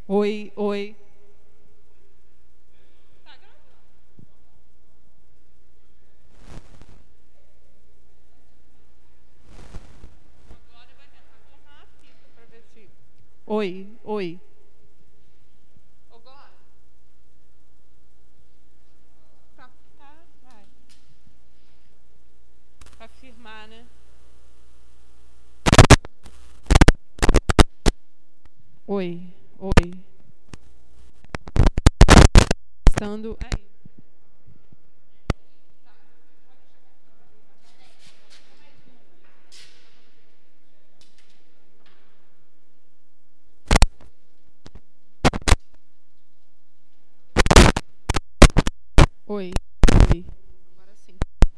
Oi, oi. Oi, oi. Ô, Glória. Tá, vai. Pra firmar, né? Oi, oi. Estando aí. Oi, oi. Agora sim.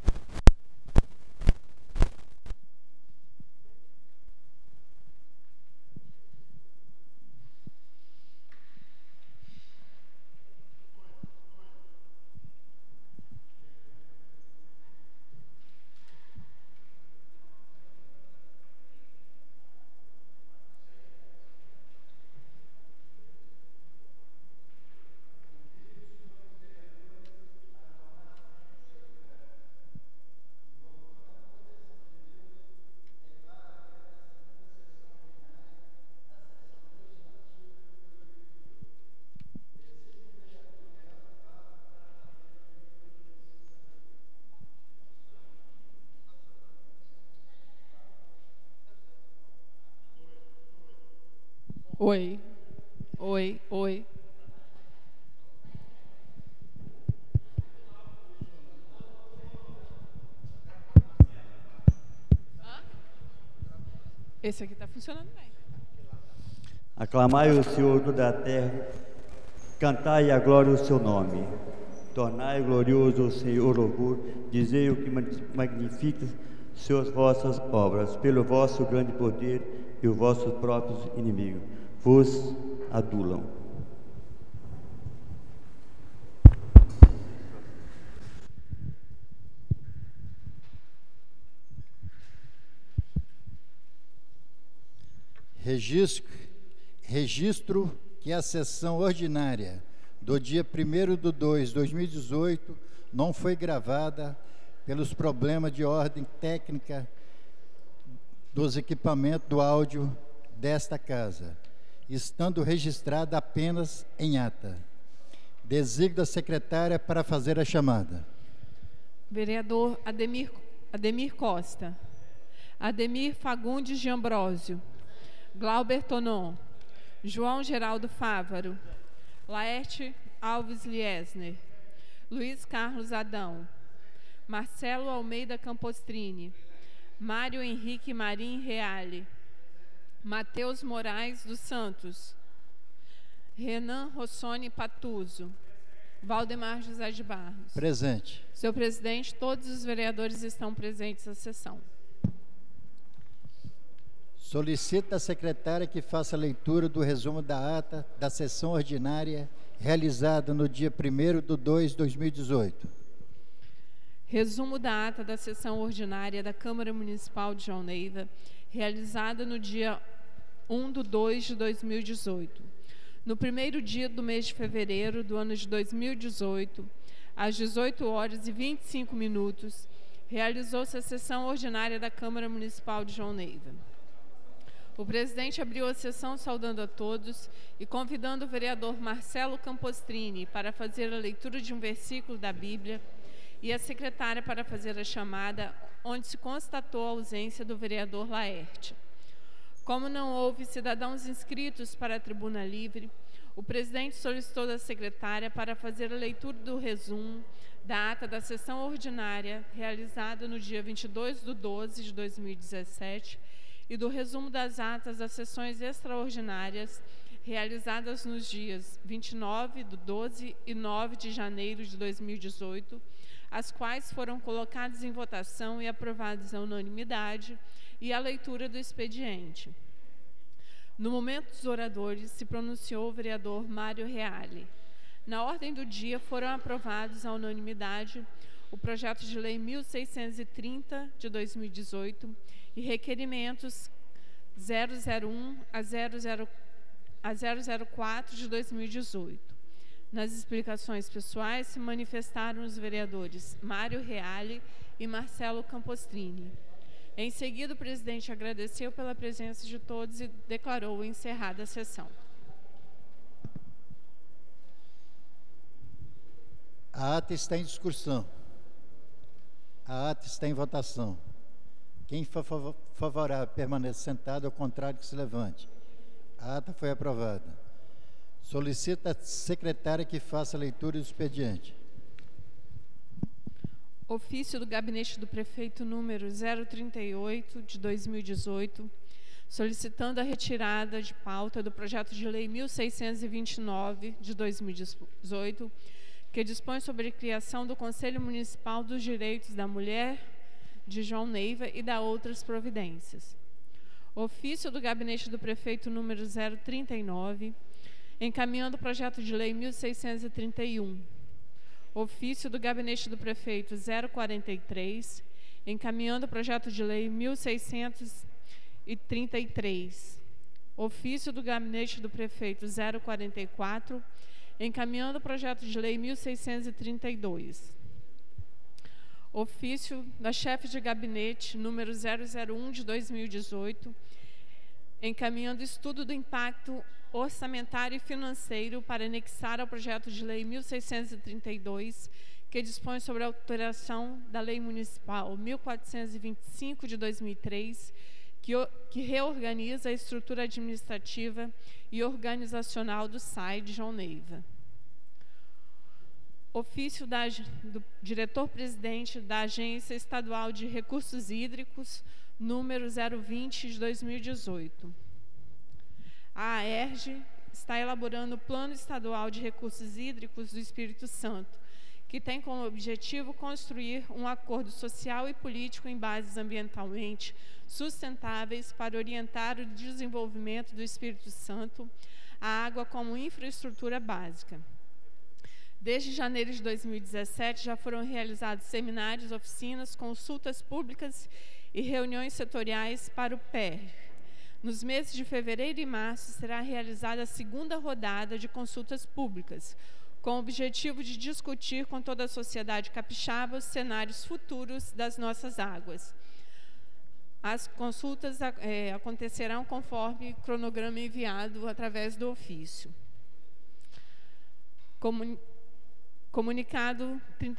Oi, oi, oi. Esse aqui tá funcionando bem. Aclamai o Senhor toda a terra, cantai a glória do seu nome. Tornai glorioso o Senhor louvor, dizei o que magnifica suas vossas obras, pelo vosso grande poder e os vossos próprios inimigos vos adulam. Registro que a sessão ordinária do dia 1º/2/2018 não foi gravada pelos problemas de ordem técnica dos equipamentos do áudio desta casa, estando registrada apenas em ata. Designo a secretária para fazer a chamada. Vereador Ademir Costa. Ademir Fagundes de Ambrósio. Glauber Tonon. João Geraldo Fávaro. Laerte Alves Liesner. Luiz Carlos Adão. Marcelo Almeida Campostrini. Mário Henrique Marim Reale. Matheus Moraes dos Santos. Renan Rossoni Patuso. Valdemar José de Barros. Presente. Senhor presidente, todos os vereadores estão presentes à sessão. Solicito à secretária que faça a leitura do resumo da ata da sessão ordinária realizada no dia 1º/2/2018. Resumo da ata da sessão ordinária da Câmara Municipal de João Neiva, realizada no dia 1/2/2018. No primeiro dia do mês de fevereiro do ano de 2018, às 18h25, realizou-se a sessão ordinária da Câmara Municipal de João Neiva. O presidente abriu a sessão saudando a todos e convidando o vereador Marcelo Campostrini para fazer a leitura de um versículo da Bíblia e a secretária para fazer a chamada, onde se constatou a ausência do vereador Laerte. Como não houve cidadãos inscritos para a tribuna livre, o presidente solicitou da secretária para fazer a leitura do resumo da ata da sessão ordinária realizada no dia 22/12/2017 e do resumo das atas das sessões extraordinárias realizadas nos dias 29/12 e 9 de janeiro de 2018, as quais foram colocadas em votação e aprovadas à unanimidade, e a leitura do expediente. No momento dos oradores, se pronunciou o vereador Mário Reale. Na ordem do dia foram aprovados à unanimidade o projeto de lei 1630 de 2018 e requerimentos 001 a a 004 de 2018. Nas explicações pessoais se manifestaram os vereadores Mário Reale e Marcelo Campostrini. Em seguida, o presidente agradeceu pela presença de todos e declarou encerrada a sessão. A ata está em discussão. A ata está em votação. Quem for favorável permaneça sentado, ao contrário que se levante. A ata foi aprovada. Solicita a secretária que faça a leitura do expediente. Ofício do Gabinete do Prefeito número 038 de 2018, solicitando a retirada de pauta do projeto de lei 1629 de 2018, que dispõe sobre a criação do Conselho Municipal dos Direitos da Mulher de João Neiva e da outras providências. Ofício do Gabinete do Prefeito número 039, encaminhando o projeto de lei 1631. Ofício do Gabinete do Prefeito 043, encaminhando o projeto de lei 1633. Ofício do Gabinete do Prefeito 044, encaminhando o projeto de lei 1632. Ofício da chefe de gabinete número 001 de 2018, encaminhando estudo do impacto orçamentário e financeiro para anexar ao projeto de lei 1632, que dispõe sobre a alteração da lei municipal 1425 de 2003, que reorganiza a estrutura administrativa e organizacional do SAI de João Neiva. Ofício do diretor-presidente da Agência Estadual de Recursos Hídricos, número 020 de 2018. A AERJ está elaborando o Plano Estadual de Recursos Hídricos do Espírito Santo, que tem como objetivo construir um acordo social e político em bases ambientalmente sustentáveis para orientar o desenvolvimento do Espírito Santo, a água como infraestrutura básica. Desde janeiro de 2017, já foram realizados seminários, oficinas, consultas públicas e reuniões setoriais para o PER. Nos meses de fevereiro e março, será realizada a segunda rodada de consultas públicas, com o objetivo de discutir com toda a sociedade capixaba os cenários futuros das nossas águas. As consultas acontecerão conforme cronograma enviado através do ofício. Comunicado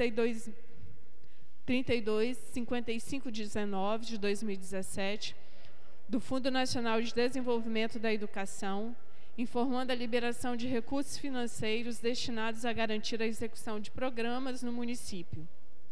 325519 de 2017, do Fundo Nacional de Desenvolvimento da Educação, informando a liberação de recursos financeiros destinados a garantir a execução de programas no município.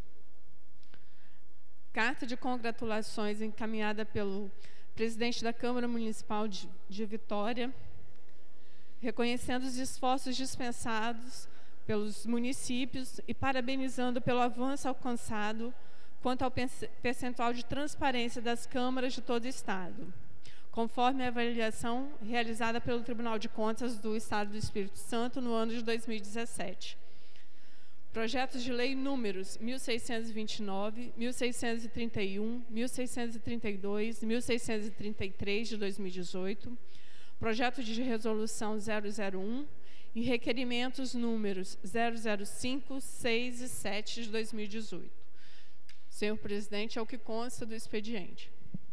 Carta de congratulações encaminhada pelo presidente da Câmara Municipal de Vitória, reconhecendo os esforços dispensados pelos municípios e parabenizando pelo avanço alcançado quanto ao percentual de transparência das câmaras de todo o Estado, conforme a avaliação realizada pelo Tribunal de Contas do Estado do Espírito Santo no ano de 2017. Projetos de lei números 1629, 1631, 1632, 1633 de 2018, projeto de resolução 001 e requerimentos números 005, 6 e 7 de 2018. Senhor presidente, é o que consta do expediente.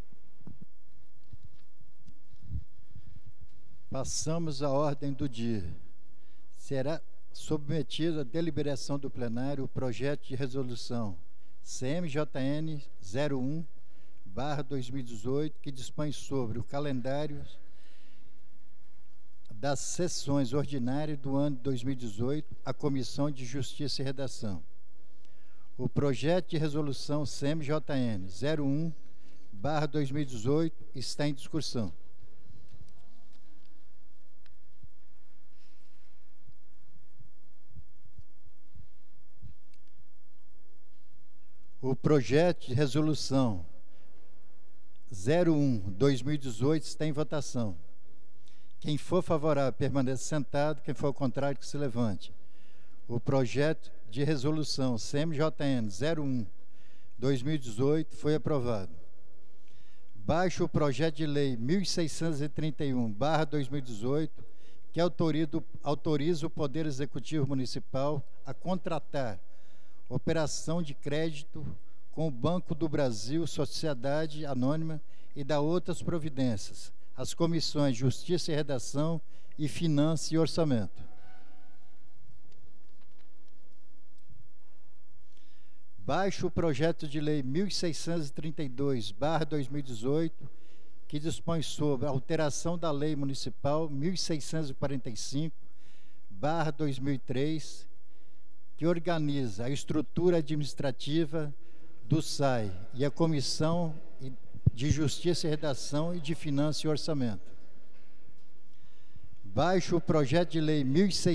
Passamos à ordem do dia. Será submetido à deliberação do plenário o projeto de resolução CMJN 01/2018, que dispõe sobre o calendário das sessões ordinárias do ano 2018 à Comissão de Justiça e Redação. O projeto de resolução CMJN 01/2018 está em discussão. O projeto de resolução 01/2018 está em votação. Quem for favorável, permaneça sentado. Quem for contrário, que se levante. O projeto de resolução CMJN 01/2018 foi aprovado. Baixo o projeto de lei 1631/2018, que autoriza o Poder Executivo Municipal a contratar operação de crédito com o Banco do Brasil, Sociedade Anônima e da outras providências, as comissões Justiça e Redação e Finanças e Orçamento. Baixo o projeto de lei 1632/2018, que dispõe sobre a alteração da Lei Municipal 1645/2003, que organiza a estrutura administrativa do SAI e a Comissão de Justiça e Redação e de Finanças e Orçamento. Baixo o projeto de lei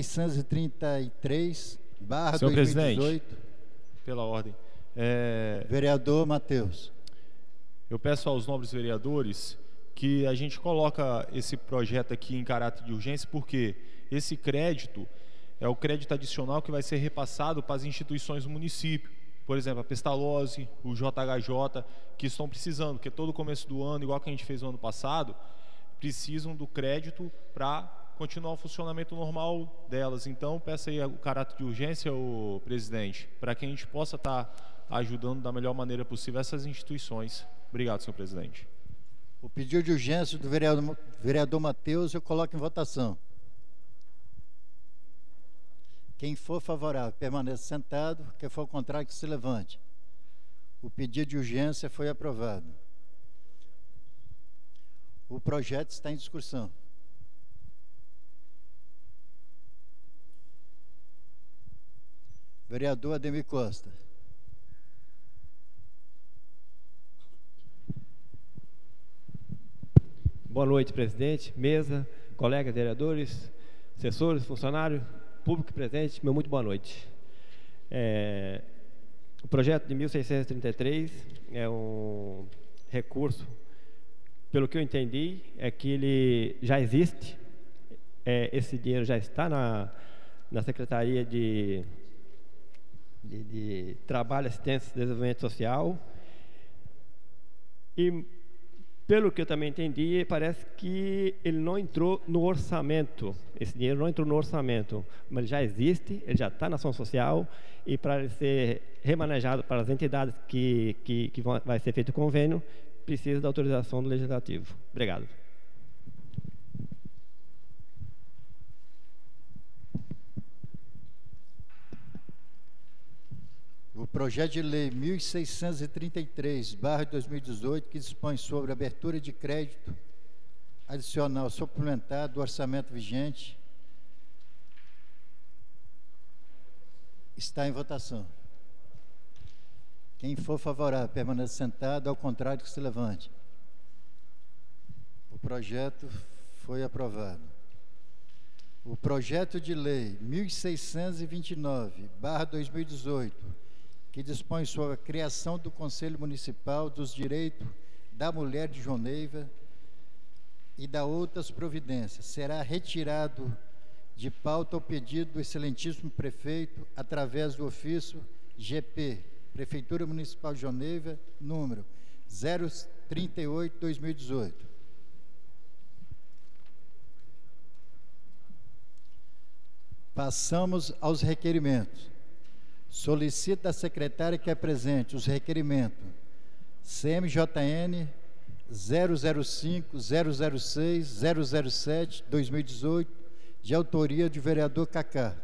1633/2018. Senhor presidente, pela ordem. Vereador Matheus. Eu peço aos nobres vereadores que a gente coloca esse projeto aqui em caráter de urgência, porque esse crédito é o crédito adicional que vai ser repassado para as instituições do município. Por exemplo, a Pestalozzi, o JHJ, que estão precisando, porque todo começo do ano, igual que a gente fez no ano passado, precisam do crédito para continuar o funcionamento normal delas. Então, peço aí o caráter de urgência, o presidente, para que a gente possa estar ajudando da melhor maneira possível essas instituições. Obrigado, senhor presidente. O pedido de urgência do vereador Matheus, eu coloco em votação. Quem for favorável, permaneça sentado. Quem for contrário, que se levante. O pedido de urgência foi aprovado. O projeto está em discussão. Vereador Ademir Costa. Boa noite, presidente, mesa, colegas vereadores, assessores, funcionários, público presente, meu muito boa noite. O projeto de 1633 é um recurso, pelo que eu entendi, é que ele já existe, esse dinheiro já está na Secretaria de Trabalho, Assistência e Desenvolvimento Social, e pelo que eu também entendi, parece que ele não entrou no orçamento. Esse dinheiro não entrou no orçamento, mas ele já existe, ele já está na ação social, e para ele ser remanejado para as entidades que vai ser feito o convênio, precisa da autorização do Legislativo. Obrigado. O projeto de lei 1633/2018, que dispõe sobre a abertura de crédito adicional suplementar do orçamento vigente, está em votação. Quem for favorável, permaneça sentado, ao contrário, que se levante. O projeto foi aprovado. O projeto de lei 1629/2018, que dispõe sobre a criação do Conselho Municipal dos Direitos da Mulher de João Neiva e da outras providências, será retirado de pauta ao pedido do excelentíssimo prefeito, através do ofício GP, Prefeitura Municipal de João Neiva, número 038/2018. Passamos aos requerimentos. Solicito da secretária que apresente os requerimentos CMJN 005, 006, 007, 2018, de autoria do vereador Cacá.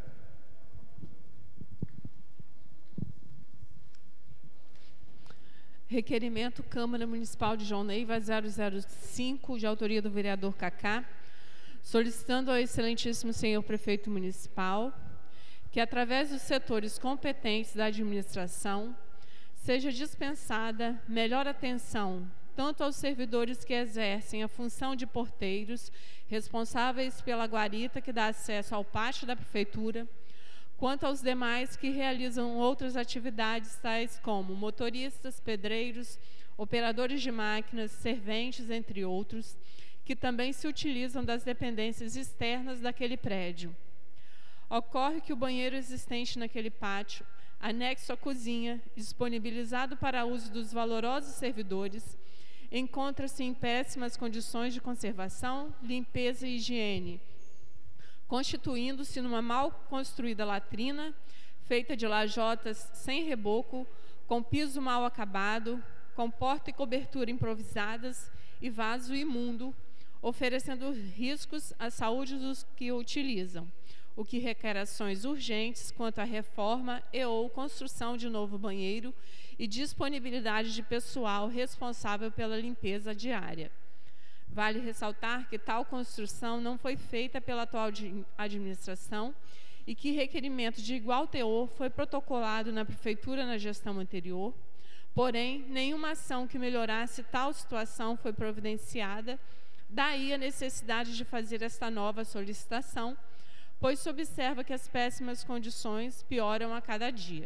Requerimento Câmara Municipal de João Neiva 005, de autoria do vereador Cacá, solicitando ao excelentíssimo senhor prefeito municipal que, através dos setores competentes da administração, seja dispensada melhor atenção tanto aos servidores que exercem a função de porteiros, responsáveis pela guarita que dá acesso ao pátio da prefeitura, quanto aos demais que realizam outras atividades, tais como motoristas, pedreiros, operadores de máquinas, serventes, entre outros, que também se utilizam das dependências externas daquele prédio. Ocorre que o banheiro existente naquele pátio, anexo à cozinha, disponibilizado para uso dos valorosos servidores, encontra-se em péssimas condições de conservação, limpeza e higiene, constituindo-se numa mal construída latrina, feita de lajotas sem reboco, com piso mal acabado, com porta e cobertura improvisadas e vaso imundo, oferecendo riscos à saúde dos que o utilizam, o que requer ações urgentes quanto à reforma e ou construção de novo banheiro e disponibilidade de pessoal responsável pela limpeza diária. Vale ressaltar que tal construção não foi feita pela atual administração e que requerimento de igual teor foi protocolado na Prefeitura na gestão anterior, porém, nenhuma ação que melhorasse tal situação foi providenciada, daí a necessidade de fazer esta nova solicitação, pois se observa que as péssimas condições pioram a cada dia.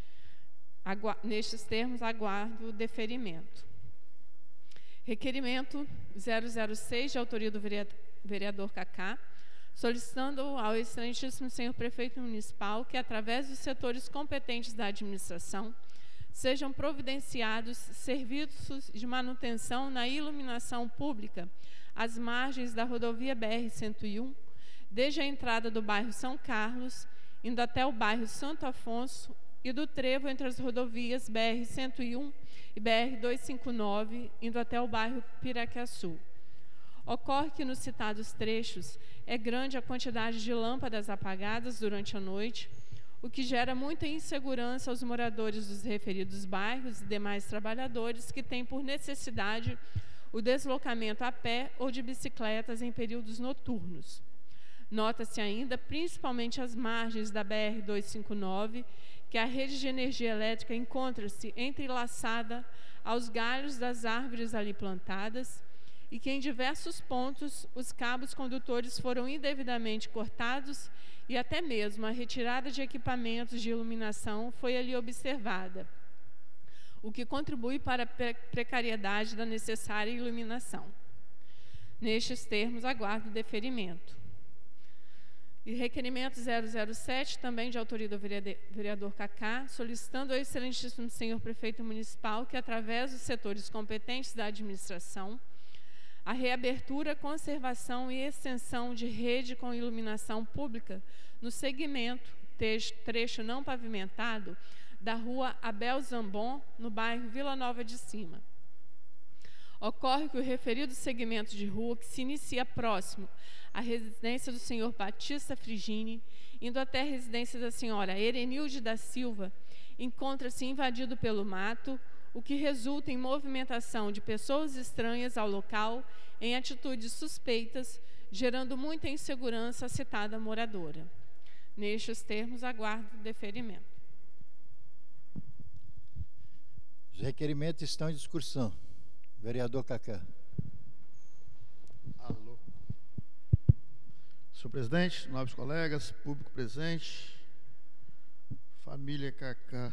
Nestes termos, aguardo o deferimento. Requerimento 006, de autoria do vereador Cacá, solicitando ao excelentíssimo senhor prefeito municipal que, através dos setores competentes da administração, sejam providenciados serviços de manutenção na iluminação pública às margens da rodovia BR-101, desde a entrada do bairro São Carlos, indo até o bairro Santo Afonso, e do trevo entre as rodovias BR-101 e BR-259, indo até o bairro Piraquiaçu. Ocorre que nos citados trechos é grande a quantidade de lâmpadas apagadas durante a noite, o que gera muita insegurança aos moradores dos referidos bairros e demais trabalhadores que têm por necessidade o deslocamento a pé ou de bicicletas em períodos noturnos. Nota-se ainda, principalmente às margens da BR-259, que a rede de energia elétrica encontra-se entrelaçada aos galhos das árvores ali plantadas e que em diversos pontos os cabos condutores foram indevidamente cortados e até mesmo a retirada de equipamentos de iluminação foi ali observada, o que contribui para a precariedade da necessária iluminação. Nestes termos, aguardo o deferimento. E requerimento 007, também de autoria do vereador Cacá, solicitando ao excelentíssimo senhor prefeito municipal que, através dos setores competentes da administração, a reabertura, conservação e extensão de rede com iluminação pública no segmento, trecho não pavimentado, da rua Abel Zambon, no bairro Vila Nova de Cima. Ocorre que o referido segmento de rua, que se inicia próximo à residência do senhor Batista Frigini, indo até a residência da senhora Erenilde da Silva, encontra-se invadido pelo mato, o que resulta em movimentação de pessoas estranhas ao local em atitudes suspeitas, gerando muita insegurança à citada moradora. Nestes termos, aguardo o deferimento. Os requerimentos estão em discussão. Vereador Cacá. Alô. Senhor presidente, nobres colegas, público presente, família Cacá.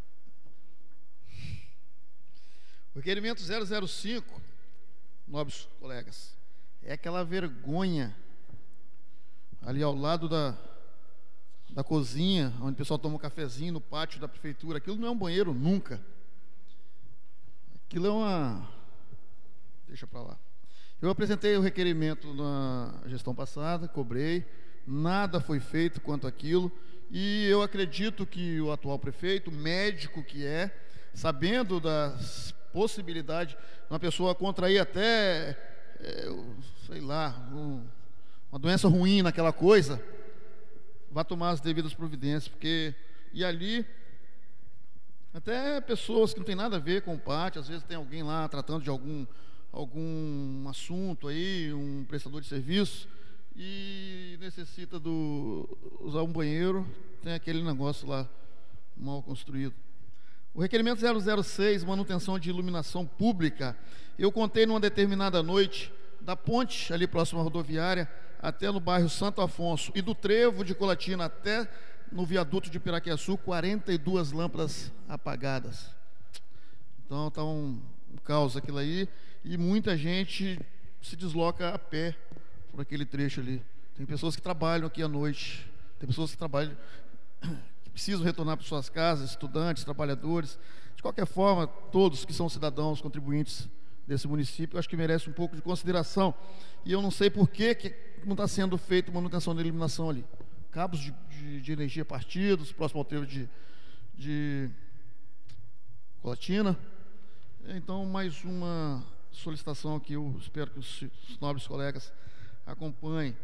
O requerimento 005, nobres colegas, é aquela vergonha ali ao lado da cozinha, onde o pessoal toma um cafezinho no pátio da prefeitura. Aquilo não é um banheiro nunca. Aquilo é uma... Deixa para lá. Eu apresentei o requerimento na gestão passada, cobrei, nada foi feito quanto àquilo, e eu acredito que o atual prefeito, médico que é, sabendo das possibilidades de uma pessoa contrair até, sei lá, uma doença ruim naquela coisa, vai tomar as devidas providências, porque, e ali, até pessoas que não tem nada a ver com o pátio, às vezes tem alguém lá tratando de algum assunto aí, um prestador de serviço, e necessita usar um banheiro, tem aquele negócio lá mal construído. O requerimento 006, manutenção de iluminação pública, eu contei numa determinada noite, da ponte ali próxima à rodoviária, até no bairro Santo Afonso, e do trevo de Colatina até no viaduto de Piraquiaçu, 42 lâmpadas apagadas. Então está um caos aquilo aí, e muita gente se desloca a pé por aquele trecho ali. Tem pessoas que trabalham aqui à noite, tem pessoas que trabalham, que precisam retornar para suas casas, estudantes, trabalhadores. De qualquer forma, todos que são cidadãos, contribuintes desse município, eu acho que merece um pouco de consideração. E eu não sei por que não está sendo feita manutenção da iluminação ali. Cabos de energia partidos, próximo ao trevo de Colatina. Então, mais uma solicitação que eu espero que os nobres colegas acompanhem.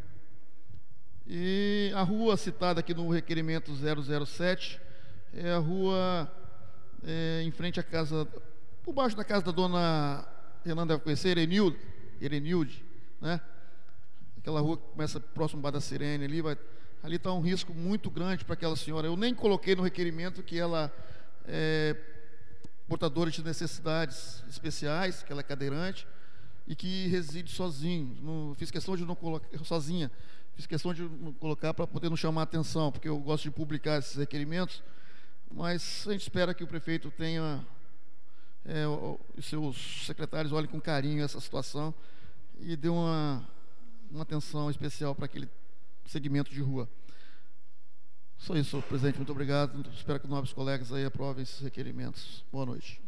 E a rua citada aqui no requerimento 007 é a rua em frente à casa, por baixo da casa da dona Renan deve conhecer, Erenilde, né? Aquela rua que começa próximo ao Bar da Sirene ali, ali está um risco muito grande para aquela senhora. Eu nem coloquei no requerimento que ela é portadora de necessidades especiais, que ela é cadeirante e que reside sozinho. Fiz questão de não colocar sozinha. Fiz questão de não colocar para poder não chamar a atenção, porque eu gosto de publicar esses requerimentos, mas a gente espera que o prefeito tenha, os seus secretários olhem com carinho essa situação e dê uma atenção especial para aquele segmento de rua. Só isso, senhor presidente, muito obrigado. Espero que os nobres colegas aí aprovem esses requerimentos. Boa noite.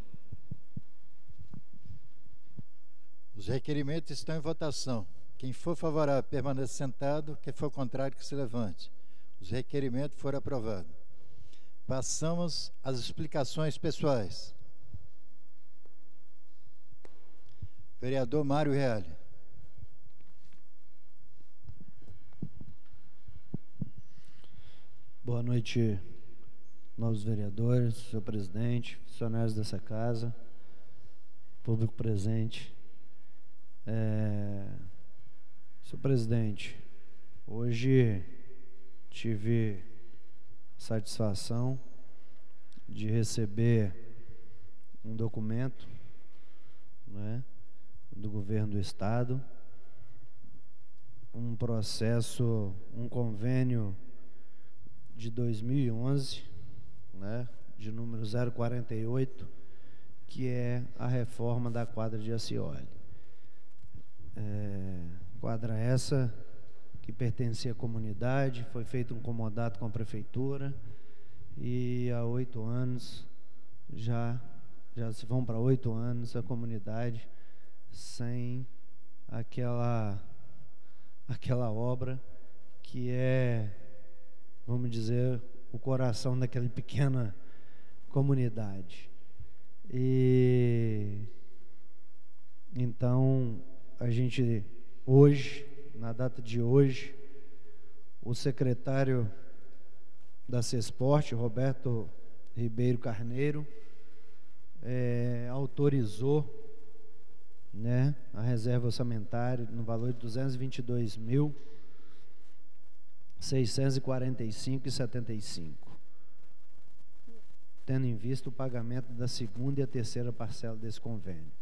Os requerimentos estão em votação. Quem for favorável, permaneça sentado. Quem for contrário, que se levante. Os requerimentos foram aprovados. Passamos às explicações pessoais. Vereador Mário Reale. Boa noite, novos vereadores, senhor presidente, funcionários dessa casa, público presente. Senhor presidente, hoje tive satisfação de receber um documento, né, do governo do estado, um processo, um convênio de 2011, né, de número 048, que é a reforma da quadra de Acioli. Quadra essa que pertencia à comunidade, foi feito um comodato com a prefeitura e há 8 anos, já se vão para 8 anos, a comunidade sem aquela obra que é, vamos dizer, o coração daquela pequena comunidade. E então a gente hoje, na data de hoje, o secretário da CESPORT, Roberto Ribeiro Carneiro, autorizou, né, a reserva orçamentária no valor de R$ 222.645,75, tendo em vista o pagamento da segunda e a terceira parcela desse convênio.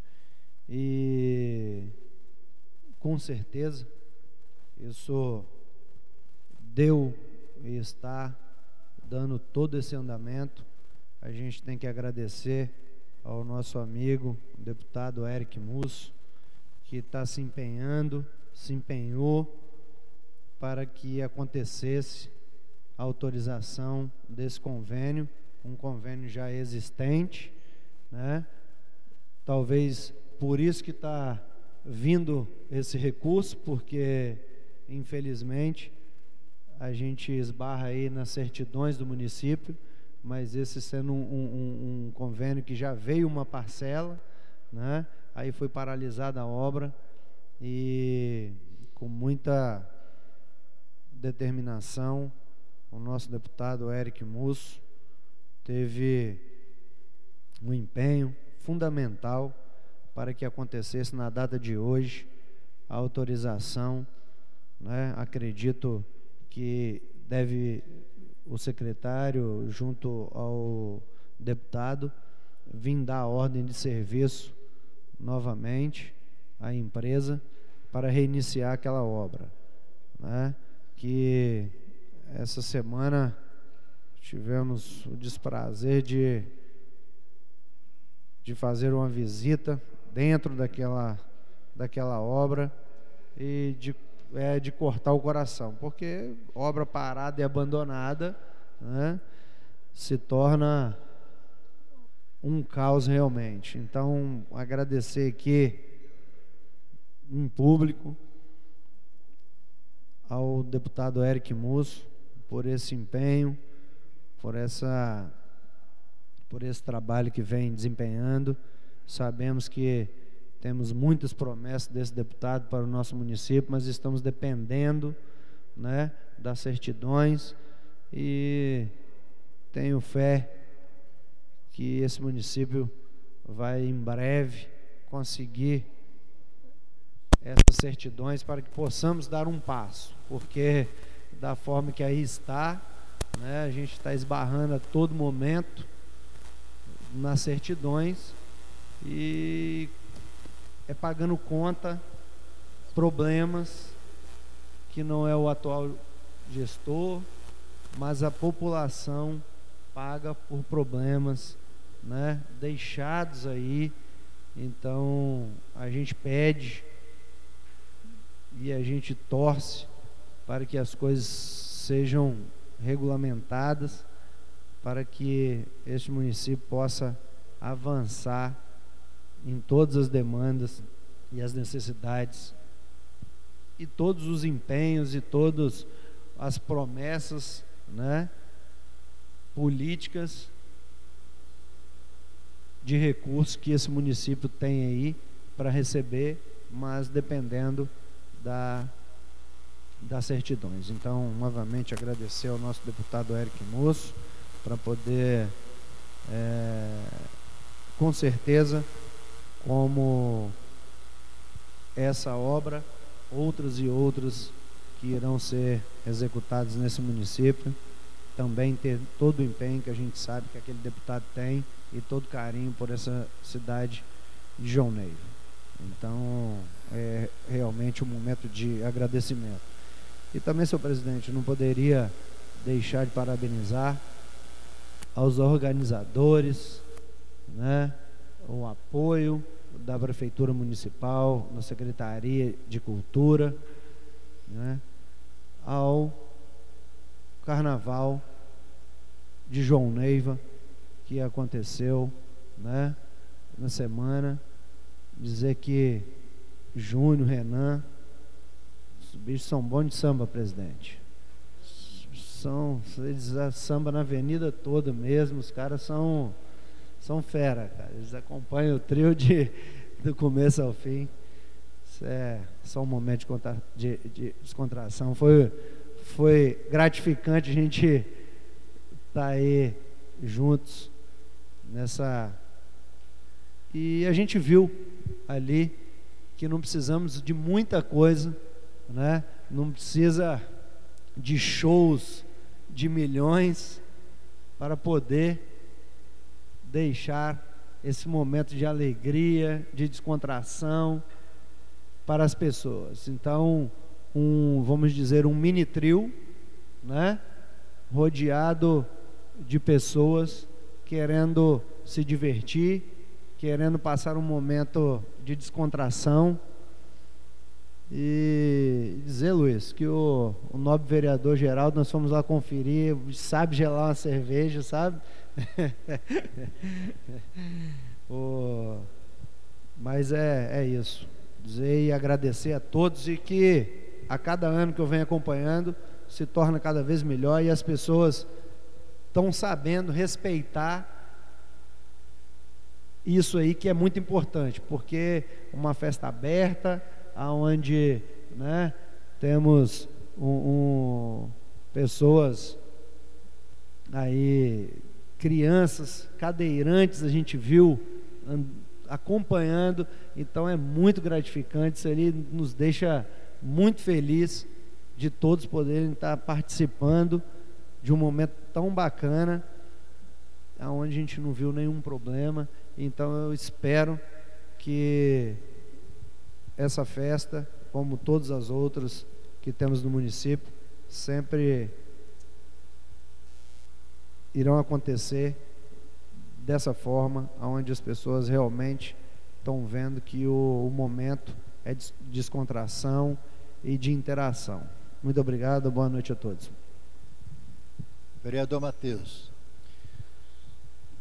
E com certeza isso deu e está dando todo esse andamento. A gente tem que agradecer ao nosso amigo, o deputado Eric Musso, que está se empenhou para que acontecesse a autorização desse convênio, um convênio já existente, né? Talvez por isso que está vindo esse recurso, porque infelizmente a gente esbarra aí nas certidões do município, mas esse sendo um convênio que já veio uma parcela, né? Aí foi paralisada a obra e com muita determinação o nosso deputado Eric Musso teve um empenho fundamental para que acontecesse na data de hoje a autorização, né? Acredito que deve o secretário, junto ao deputado, vir dar ordem de serviço novamente à empresa para reiniciar aquela obra, né? Que essa semana tivemos o desprazer de fazer uma visita dentro daquela obra e de cortar o coração, porque obra parada e abandonada, né, se torna um caos realmente. Então, agradecer aqui em público ao deputado Eric Musso por esse empenho, por esse trabalho que vem desempenhando. Sabemos que temos muitas promessas desse deputado para o nosso município, mas estamos dependendo, né, das certidões, e tenho fé que esse município vai em breve conseguir essas certidões para que possamos dar um passo, porque da forma que aí está, né, a gente está esbarrando a todo momento nas certidões e pagando conta problemas que não é o atual gestor, mas a população paga por problemas, né, deixados aí. Então a gente pede e a gente torce para que as coisas sejam regulamentadas, para que este município possa avançar em todas as demandas e as necessidades e todos os empenhos e todas as promessas, né, políticas de recursos que esse município tem aí para receber, mas dependendo das certidões. Então, novamente agradecer ao nosso deputado Eric Musso para poder, com certeza, como essa obra, outras e outras que irão ser executadas nesse município, também ter todo o empenho que a gente sabe que aquele deputado tem e todo carinho por essa cidade de João Neiva. Então, é realmente um momento de agradecimento. E também, senhor presidente, não poderia deixar de parabenizar aos organizadores, né, o apoio da Prefeitura Municipal, da Secretaria de Cultura, né, ao Carnaval de João Neiva, que aconteceu, né, na semana. Dizer que Júnior, Renan, os bichos são bons de samba, presidente. Eles samba na avenida toda mesmo, os caras são fera, cara. Eles acompanham o trio do começo ao fim. Isso é só um momento de descontração. Foi gratificante a gente estar aí juntos nessa. E a gente viu ali que não precisamos de muita coisa, né? Não precisa de shows de milhões para poder deixar esse momento de alegria, de descontração para as pessoas. Então, vamos dizer, um mini trio, né, rodeado de pessoas querendo se divertir, querendo passar um momento de descontração. E dizer, Luiz, que o nobre vereador Geraldo, nós fomos lá conferir, sabe gelar uma cerveja, sabe? Mas é isso. Dizer e agradecer a todos, e que a cada ano que eu venho acompanhando se torna cada vez melhor, e as pessoas estão sabendo respeitar isso aí, que é muito importante, porque uma festa aberta, onde, né, temos pessoas aí, crianças, cadeirantes, a gente viu acompanhando. Então é muito gratificante, isso ali nos deixa muito feliz de todos poderem estar participando de um momento tão bacana, onde a gente não viu nenhum problema. Então eu espero que essa festa, como todas as outras que temos no município, sempre irão acontecer dessa forma, onde as pessoas realmente estão vendo que o momento é de descontração e de interação. Muito obrigado, boa noite a todos. Vereador Matheus.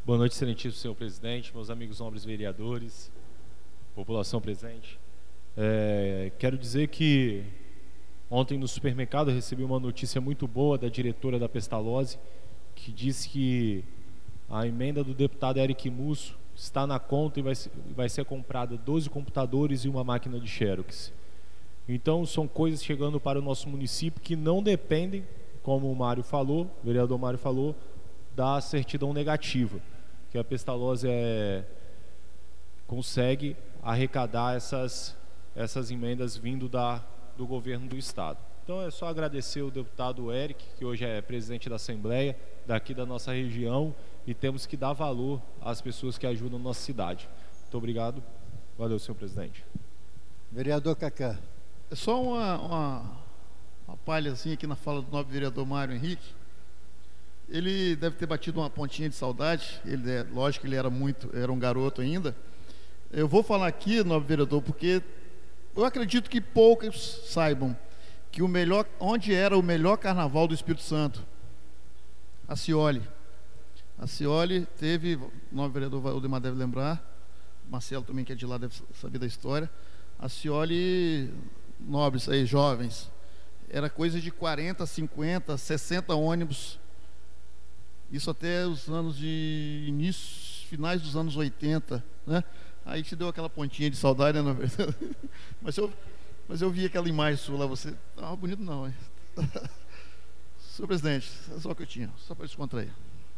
Boa noite, excelentíssimo senhor presidente, meus amigos nobres vereadores, população presente. Quero dizer que ontem no supermercado eu recebi uma notícia muito boa da diretora da Pestalozzi, que disse que a emenda do deputado Eric Musso está na conta e vai ser comprada 12 computadores e uma máquina de Xerox. Então são coisas chegando para o nosso município que não dependem, como o vereador Mário falou, da certidão negativa, que a Pestalozzi consegue arrecadar essas emendas vindo do governo do estado. Então é só agradecer o deputado Eric, que hoje é presidente da Assembleia daqui da nossa região, e temos que dar valor às pessoas que ajudam a nossa cidade. Muito obrigado. Valeu, senhor presidente. Vereador Cacá. É só uma palhazinha aqui na fala do nobre vereador Mário Henrique. Ele deve ter batido uma pontinha de saudade. Lógico que ele era um garoto ainda. Eu vou falar aqui, nobre vereador, porque eu acredito que poucos saibam que onde era o melhor carnaval do Espírito Santo. A Cioli. A Cioli teve, o nobre vereador Valdemar deve lembrar, Marcelo também, que é de lá, deve saber da história. A Cioli, nobres aí, jovens, era coisa de 40, 50, 60 ônibus. Isso até os anos de início, finais dos anos 80, né? Aí te deu aquela pontinha de saudade, né? Mas eu vi aquela imagem sua lá, você... Ah, bonito não, hein? Senhor presidente, é só o que eu tinha, só para descontrair.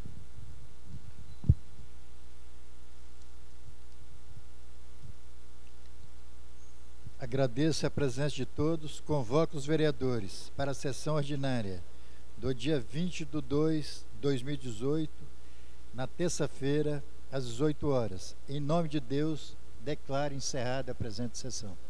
Agradeço a presença de todos. Convoco os vereadores para a sessão ordinária do dia 20/2/2018, na terça-feira, às 18 horas. Em nome de Deus, declaro encerrada a presente sessão.